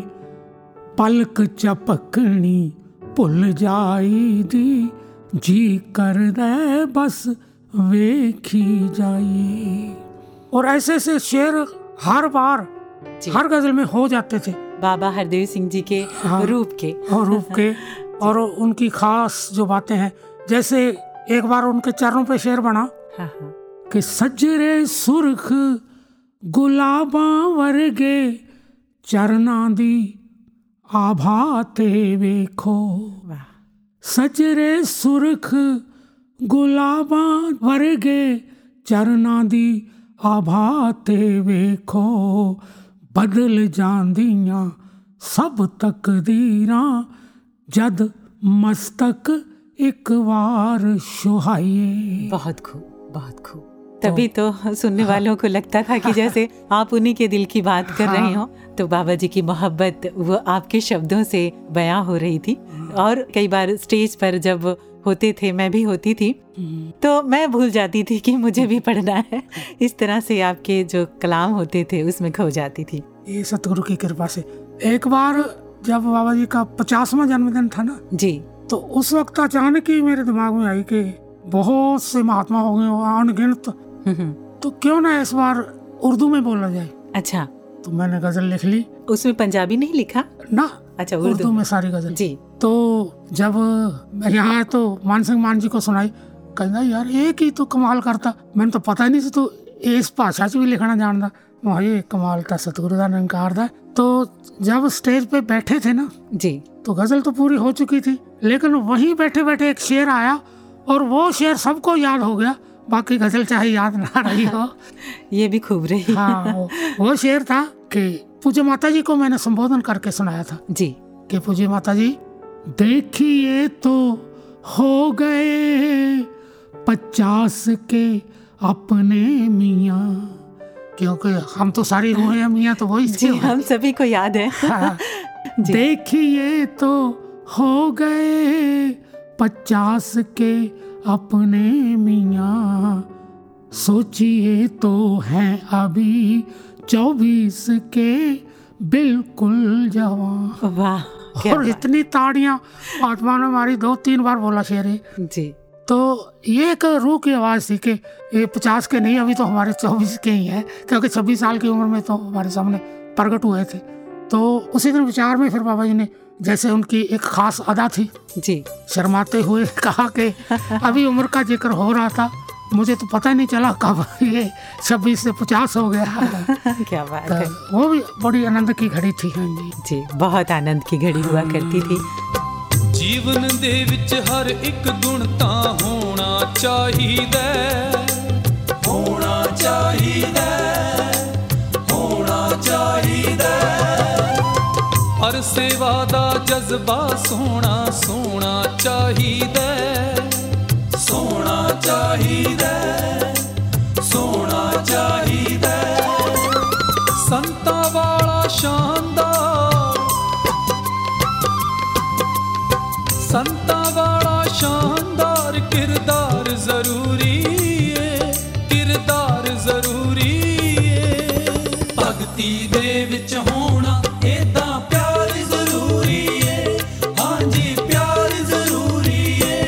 पलक चपकनी भुल जाई दी, जी कर दे बस वेखी जाई। और ऐसे ऐसे शेर हर बार हर गजल में हो जाते थे। बाबा हरदेव सिंह जी के रूप के और उनकी खास जो बातें हैं, जैसे एक बार उनके चरणों पे शेर बना कि सजरे सुर्ख गुलाबा वर्गे चरना दी आभा ते वेखो। सजरे सुर्ख गुलाबा वर्गे चरना दी आभा ते वेखो। बदल जांदियां सब तकदीरां, जद मस्तक एक बार सुहाइए। बहुत खूब, बहुत खूब। तभी तो सुनने वालों को लगता था कि जैसे आप उन्हीं के दिल की बात कर रहे हो। तो बाबा जी की मोहब्बत वो आपके शब्दों से बयां हो रही थी। और कई बार स्टेज पर जब होते थे, मैं भी होती थी, तो मैं भूल जाती थी कि मुझे भी पढ़ना है। इस तरह से आपके जो कलाम होते थे उसमें खो जाती थी। ये सतगुरु की कृपा से। एक बार जब बाबा जी का 50वां जन्मदिन था ना जी, तो उस वक्त अचानक ही मेरे दिमाग में आई कि बहुत से महात्मा हो गए अनगिनत, तो क्यों ना इस बार उर्दू में बोला जाए। अच्छा, तो मैंने गजल लिख ली। उसमें पंजाबी नहीं लिखा ना, अच्छा, उर्दू में सारी गजल जी। तो जब यहाँ तो मान सिंह मान जी को सुनाई, कहना यार एक ही तो कमाल करता, मैंने तो पता ही नहीं तो इस भाषा च भी लिखना जानता। वही कमाल था, सतगुरु का निरंकार था। तो जब स्टेज पे बैठे थे ना जी, तो गजल तो पूरी हो चुकी थी, लेकिन वहीं बैठे बैठे एक शेर आया और वो शेर सबको याद हो गया, बाकी गजल चाहे याद ना रही हो। ये भी खूब रही। हाँ, वो शेर था कि पूज्य माता जी को मैंने संबोधन करके सुनाया था जी, कि पूज्य माता जी, देखिए तो हो गए 50 के अपने मियाँ, क्योंकि हम तो सारी रूहें हैं मियाँ, तो वही जी, हम सभी को याद है। हाँ, देखिए तो हो गए 50 के अपने मियाँ, सोचिए तो हैं अभी 24 के बिल्कुल जवान। वाह, और इतनी ताड़ियां आत्मा ने मारी, 2-3 बार बोला शेर जी। तो ये एक रूह की आवाज़ थी कि ये 50 के नहीं, अभी तो हमारे 24 के ही हैं, क्योंकि 26 साल की उम्र में तो हमारे सामने प्रकट हुए थे। तो उसी दिन विचार में फिर बाबा जी ने, जैसे उनकी एक खास अदा थी जी, शर्माते हुए कहा कि अभी उम्र का जिक्र हो रहा था, मुझे तो पता ही नहीं चला कब ये 26 से 50 हो गया। क्या बात है। वो भी बड़ी आनंद की घड़ी थी। हाँ जी जी, बहुत आनंद की घड़ी हुआ करती थी। जीवन दे विच हर एक गुण तां होना चाहिदा, होना चाहिदा, होना चाहिदा। हर सेवा दा जज्बा सोना सोना चाहिदा, सोना चाहिदा, सोना चाहिदा। संतां वाला शानदार, संतां वाला शानदार किरदार जरूरी है, किरदार जरूरी है। भगती दे विच होना एदा प्यार जरूरी है, हाँ जी प्यार जरूरी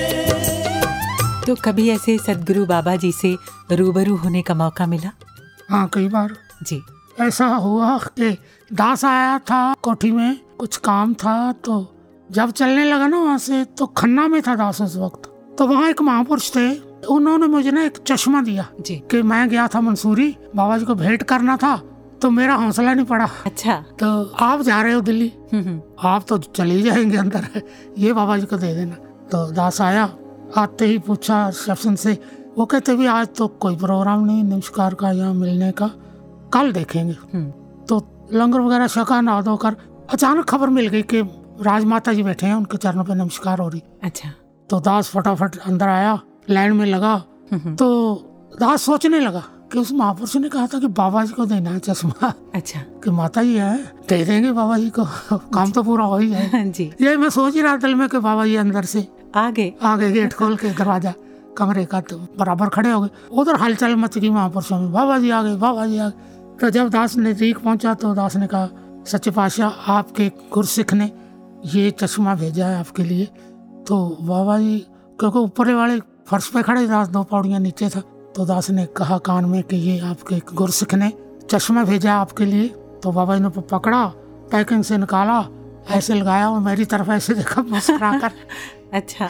है। तो कभी ऐसे सदगुरु बाबा जी से रूबरू होने का मौका मिला? हाँ, कई बार जी। ऐसा हुआ कि दास आया था कोठी में, कुछ काम था, तो जब चलने लगा ना वहाँ से, तो खन्ना में था दास उस वक्त। तो वहाँ एक महापुरुष थे, उन्होंने मुझे ना एक चश्मा दिया जी, कि मैं गया था मंसूरी, बाबा जी को भेंट करना था, तो मेरा हौसला नहीं पड़ा। अच्छा, तो आप जा रहे हो दिल्ली, आप तो चले जाएंगे अंदर, ये बाबा जी को दे देना। तो दास आया, आते ही पूछा रिसेप्शन से, वो कहते भी आज तो कोई प्रोग्राम नहीं नमस्कार का यहाँ मिलने का, कल देखेंगे। तो लंगर वगैरह छका, नहा धोकर अचानक खबर मिल गई कि राजमाता जी बैठे हैं, उनके चरणों पे नमस्कार हो रही। अच्छा। तो दास फटाफट अंदर आया, लाइन में लगा। तो दास सोचने लगा कि उस महापुरुष ने कहा था कि बाबा जी को देना है चश्मा। अच्छा। कि माता जी है, दे देंगे बाबा जी को, काम तो पूरा हो ही जाए जी। ये मैं सोच ही रहा दिल में कि बाबा जी अंदर से आगे गेट खोल के दरवाजा कमरे का तो बराबर खड़े हो गए। उधर हलचल मच गई महापुरुषों में, बाबा जी आ गए, बाबा जी आ गए। तो जब दास नजदीक पहुंचा तो दास ने कहा, सच्चे पातशाह आपके गुरसिख ने ये चश्मा भेजा है आपके लिए। तो बाबा जी, क्योंकि ऊपर वाले फर्श पे खड़े, दास 2 पौड़ियां नीचे था, तो दास ने कहा कान में कि ये आपके गुरसिख ने चश्मा भेजा आपके लिए। तो बाबा जी ने पकड़ा, पैकिंग से निकाला, ऐसे लगाया और मेरी तरफ ऐसे देखा मुस्कुरा कर। अच्छा।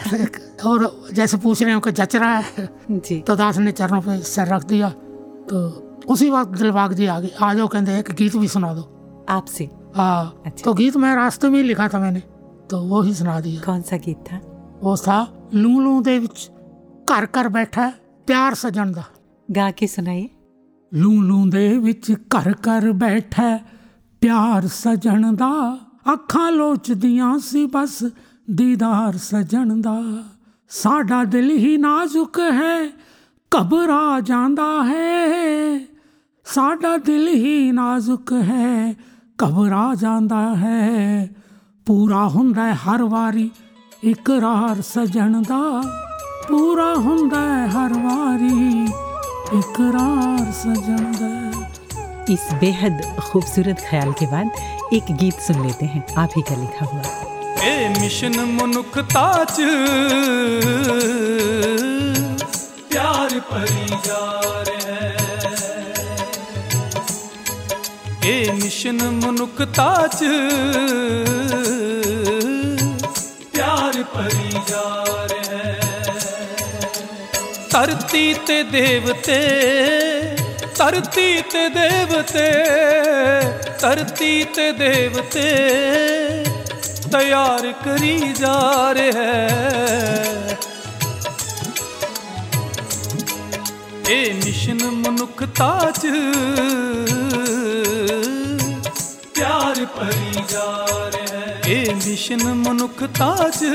और जैसे पूछ रहे हो कि जच रहा है जी। तो दास ने चरणों पे सर रख दिया। तो उसी वक्त दिलबाग जी आ गए, आ जाओ, कहते एक गीत भी सुना दो आपसे। हाँ। अच्छा। तो गीत मैं रास्ते में ही लिखा था मैंने, तो वो ही सुना दिया। कौन सा गीत था? वो था लू लू दे विच घर घर बैठा प्यार सजन दा। गा के सुनाइए। लू लू दे विच घर घर बैठा प्यार सजन दा, अखां लोचदियां सी बस दीदार सजन दा। साडा दिल ही नाजुक है घबरा जांदा है, साडा दिल ही नाजुक है घबरा जांदा है। पूरा हुंदा है हर वारी इकरार सजन दा, पूरा हुंदा है हर वारी इकरार सजन दा। इस बेहद खूबसूरत ख्याल के बाद एक गीत सुन लेते हैं, आप ही का लिखा हुआ। ए मिशन मनुखता च प्यार भरी जा रहा है, ए मिशन मनुखता च प्यार भरी जा रहा है। धरती ते देवते, धरती ते देवते, धरती ते देवते तैयार करी जा रहे है। ए मिशन मनुखता च प्यार भरी जा रहे है, ए मिशन मनुखता च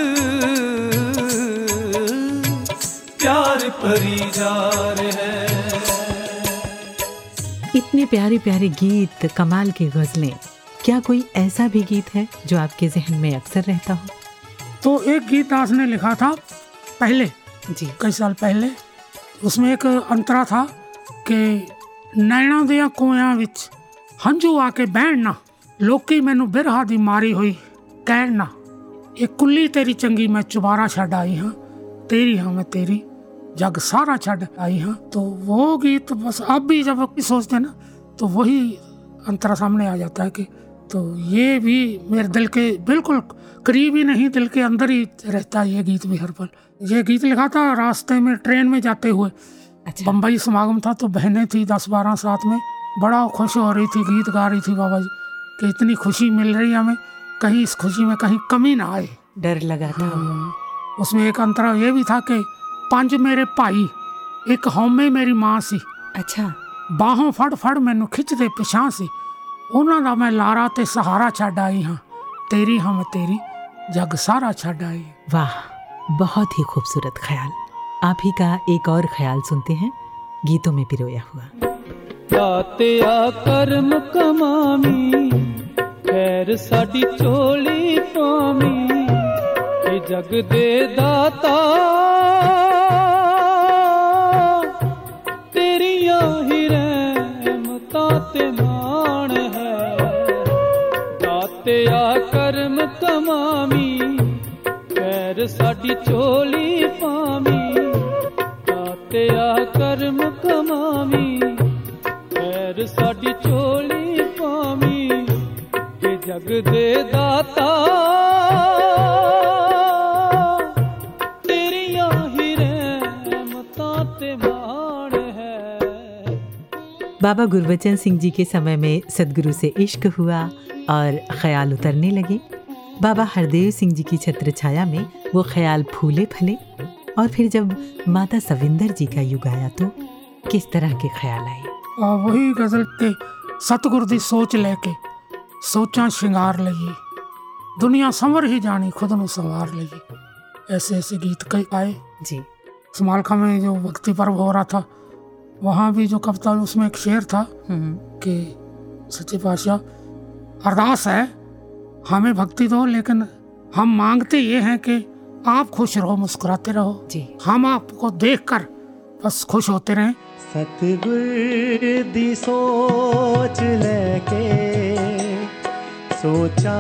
प्यार भरी जा रहे है। इतने प्यारे प्यारे गीत, कमाल की गज़लें, क्या कोई ऐसा भी गीत है जो आपके जहन में अक्सर रहता हो? तो एक गीत दास ने लिखा था पहले जी, कई साल पहले। उसमें एक अंतरा था कि नैना दिया कोया विच हंझू आके बहना, लोकी मैनू बिरहा दी मारी हुई कहना, एक कुल्ली तेरी चंगी मैं चुबारा छड़ आई हाँ, तेरी हाँ मैं तेरी जग सारा छड़ आई हाँ। तो वो गीत बस अब भी जब सोचते ना तो वही अंतरा सामने आ जाता है कि तो ये भी मेरे दिल के बिल्कुल करीब ही नहीं, दिल के अंदर ही रहता है ये गीत भी हर पल। ये गीत लिखा था रास्ते में ट्रेन में जाते हुए। अच्छा। बम्बई समागम था तो बहनें थी 10-12 साथ में, बड़ा खुश हो रही थी, गीत गा रही थी बाबा जी कि इतनी खुशी मिल रही है हमें, कहीं इस खुशी में कहीं कमी ना आए, डर लगा था। उसमें एक अंतरा ये भी था कि 5 मेरे भाई एक हौमे मेरी माँ सी, अच्छा, बाहों फड़ फड़ मैनू खिंचदे पिछां सी, उन्हां दा मैं लारा ते सहारा छड़ आई हाँ, तेरी हाँ मैं तेरी जग सारा छड़ आई। वाह, बहुत ही खूबसूरत ख्याल। आप ही का एक और ख्याल सुनते हैं, गीतों में पिरोया हुआ। दातिया कर्म कमामी, खैर साडी चोली पामी, ए जग दे दाता तेरिया ही रहमतां ते मान है। दातिया कर्म कमामी, खैर साडी चोली पामी, दातिया कर्म कमामी, खैर साडी चोली पामी, ये जग दे दाता तेरिया ही रहमतां ते मान है। बाबा गुरबचन सिंह जी के समय में सदगुरु से इश्क हुआ और ख्याल उतरने लगे। बाबा हरदेव सिंह जी की छत्र छाया में वो ख्याल फूले फले, और फिर जब माता सविंदर जी का युग आया तो किस तरह के ख्याल आए। और वही गजल के सतगुर दी सोच लेके सोचा श्रृंगार लगी, दुनिया संवर ही जानी खुद नू संवार लगी। ऐसे ऐसे गीत कई आए जी। समालखा में जो भक्ति पर्व हो रहा था वहाँ भी जो कविता, उसमें एक शेर था कि सच्चे पातशाह अरदास है हमें भक्ति दो, लेकिन हम मांगते ये हैं कि आप खुश रहो, मुस्कुराते रहो जी, हम आपको देखकर बस खुश होते रहें। सतगुर दी सोच लेके सोचा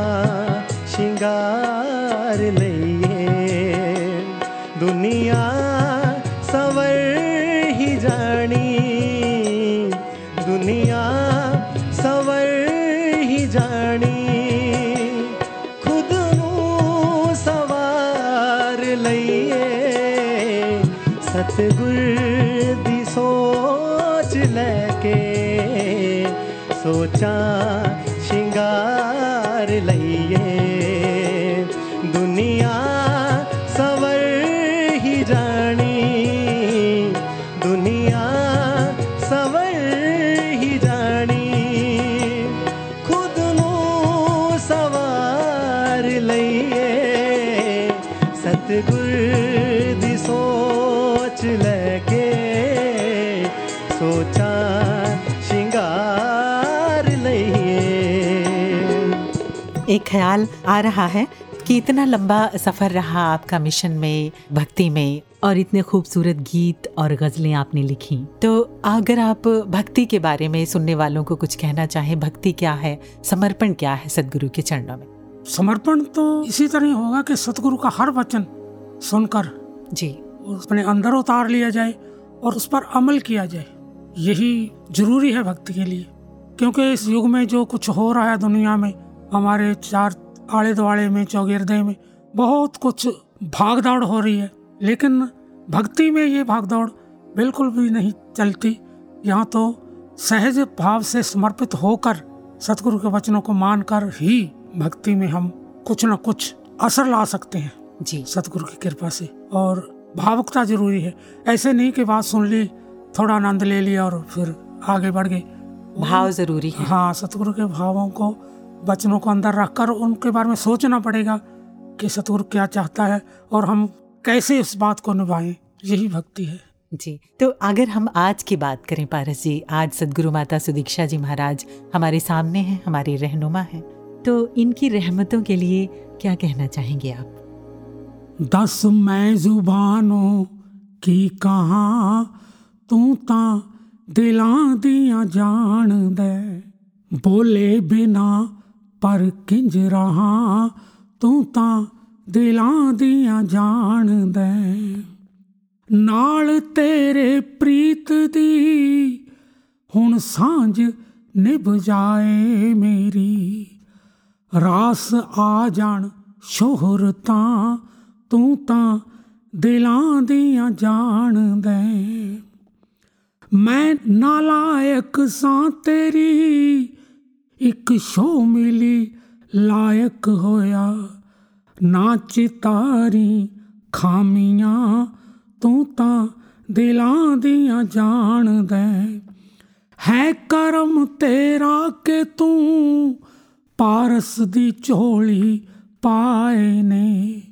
शिंगार लईए, दुनिया सवर ही जानी, दुनिया सवर ही जानी, खुद नू सवार लईए। सतगुर दी सोच लेके सोचा शिंगार लईए, दुनिया सवर ही जानी, दुनिया सवर ही जानी, खुद नू सवार लईए। सतगुर दी सोच लेके सोचा शिंगार लईए। एक ख्याल आ रहा है कि इतना लंबा सफ़र रहा आपका मिशन में, भक्ति में, और इतने खूबसूरत गीत और गज़लें आपने लिखी। तो अगर आप भक्ति के बारे में सुनने वालों को कुछ कहना चाहें, भक्ति क्या है, समर्पण क्या है सद्गुरु के चरणों में? समर्पण तो इसी तरह होगा कि सतगुरु का हर वचन सुनकर जी अपने अंदर उतार लिया जाए और उस पर अमल किया जाए। यही जरूरी है भक्ति के लिए, क्योंकि इस युग में जो कुछ हो रहा है दुनिया में, हमारे चार आड़े दुआड़े में, चौगिरदे में बहुत कुछ भागदौड़ हो रही है, लेकिन भक्ति में ये भागदौड़ बिल्कुल भी नहीं चलती। यहाँ तो सहज भाव से समर्पित होकर सतगुरु के वचनों को मानकर ही भक्ति में हम कुछ न कुछ असर ला सकते हैं जी, सतगुरु की कृपा से। और भावुकता जरूरी है, ऐसे नहीं कि बात सुन ली, थोड़ा आनंद ले लिया और फिर आगे बढ़ गए। भाव जरूरी है। हाँ, सतगुरु के भावों को, वचनों को अंदर रखकर उनके बारे में सोचना पड़ेगा कि सतगुरु क्या चाहता है और हम कैसे उस बात को निभाएं। यही भक्ति है जी। तो अगर हम आज की बात करें पारस जी, आज सद्गुरु माता सुदीक्षा जी महाराज हमारे सामने हैं, हमारे रहनुमा हैं, तो इनकी रहमतों के लिए क्या कहना चाहेंगे आप? 10 मैं जुबानों की कहाँ, तू ता दिलां दिया जान दे, बोले बिना पर किंज रहा, तू ता दिलां दिया जान दे, नाल तेरे प्रीत दी हुण सांझ निभ जाए मेरी, रास आ जान शोहरतां, तू ता दिलां दिया जान दे, मैं नालायक सां तेरी एक शो मिली लायक होया, ना चितारी खामियां, तू ता दिलां दिया जान दे, है करम तेरा के तू पारस दी झोली पाए ने,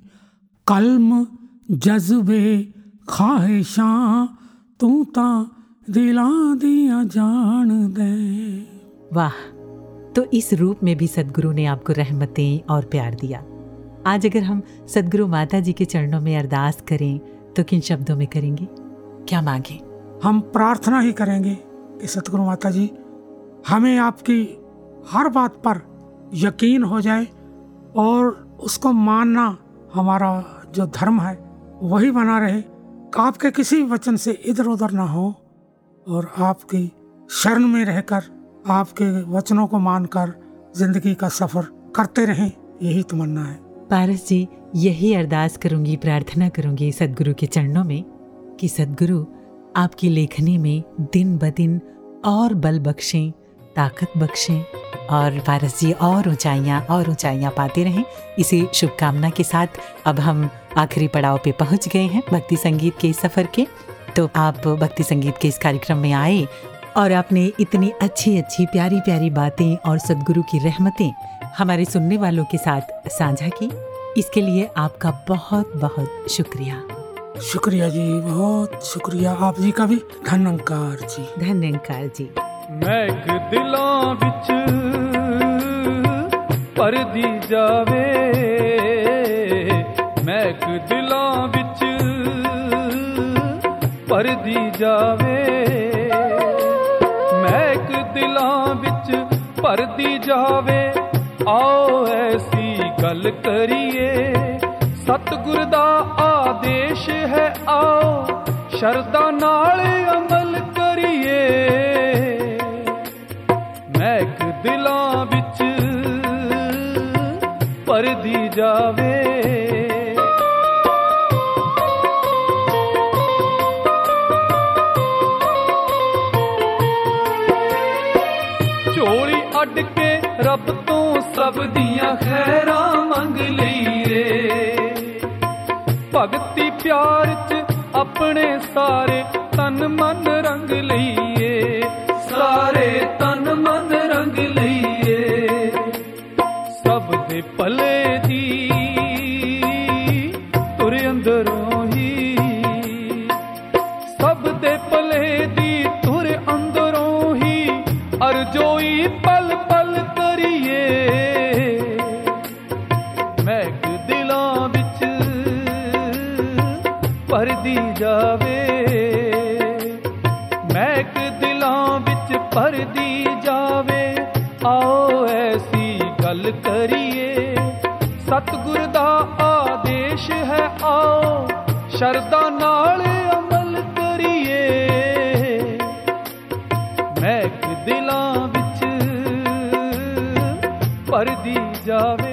कलम जज्बे ख्वाहिशां, तू ता दिलां दिया जान दे। वाह! तो इस रूप में भी सद्गुरु ने आपको रहमतें और प्यार दिया। आज अगर हम सद्गुरु माता जी के चरणों में अरदास करें तो किन शब्दों में करेंगे, क्या मांगे? हम प्रार्थना ही करेंगे कि सतगुरु माता जी हमें आपकी हर बात पर यकीन हो जाए और उसको मानना हमारा जो धर्म है वही बना रहे, आपके किसी वचन से इधर उधर ना हो और आपकी शरण में रहकर आपके वचनों को मानकर जिंदगी का सफर करते रहें, यही तमन्ना है। पारस जी, यही अरदास करूंगी, प्रार्थना करूंगी सद्गुरु के चरणों में कि सद्गुरु आपकी लेखनी में दिन ब दिन और बल बख्शें, ताकत बख्शें और पारस जी और ऊंचाइयां पाते रहें। इसी शुभकामना के साथ अब हम आखिरी पड़ाव पे पहुंच गए हैं भक्ति संगीत के इस सफ़र के। तो आप भक्ति संगीत के इस कार्यक्रम में आए और आपने इतनी अच्छी अच्छी प्यारी प्यारी बातें और सद्गुरु की रहमतें हमारे सुनने वालों के साथ साझा की। इसके लिए आपका बहुत बहुत शुक्रिया। शुक्रिया जी, बहुत शुक्रिया। आप जी का भी धन्यकार जी। धन्यकार जी। मैघ दिलां विच परदी जावे, मैघ दिलां विच परदी जावे, मैघ दिलां विच परदी जावे, आओ ऐसी गल करिए, सतगुर दा आदेश है, आओ शरदा नाल अमल करिए, मैघ दिलां विच परदी जावे। झोली अड के रब तो सब दियां खैरां मंग लईए, भगती प्यार च अपने सारे तन मन रंग लईए, सारे तन मन रंग लईए, सब दे भले दी तुर अंदरों ही, सब दे भले दी तुर अंदरों ही, अरजोई पल पल करिए, मैघ दिलां विच परदी ਜਾਵੇ, ਮਹਿਕ ਦਿਲਾਂ ਵਿੱਚ ਭਰਦੀ ਜਾਵੇ। ਆਓ ਐਸੀ ਗੱਲ ਕਰੀਏ, ਸਤਿਗੁਰ ਦਾ ਆਦੇਸ਼ ਹੈ, ਆਓ ਸ਼ਰਧਾ ਨਾਲ ਅਮਲ ਕਰੀਏ। ਮਹਿਕ ਦਿਲਾਂ ਵਿੱਚ ਭਰਦੀ ਜਾਵੇ।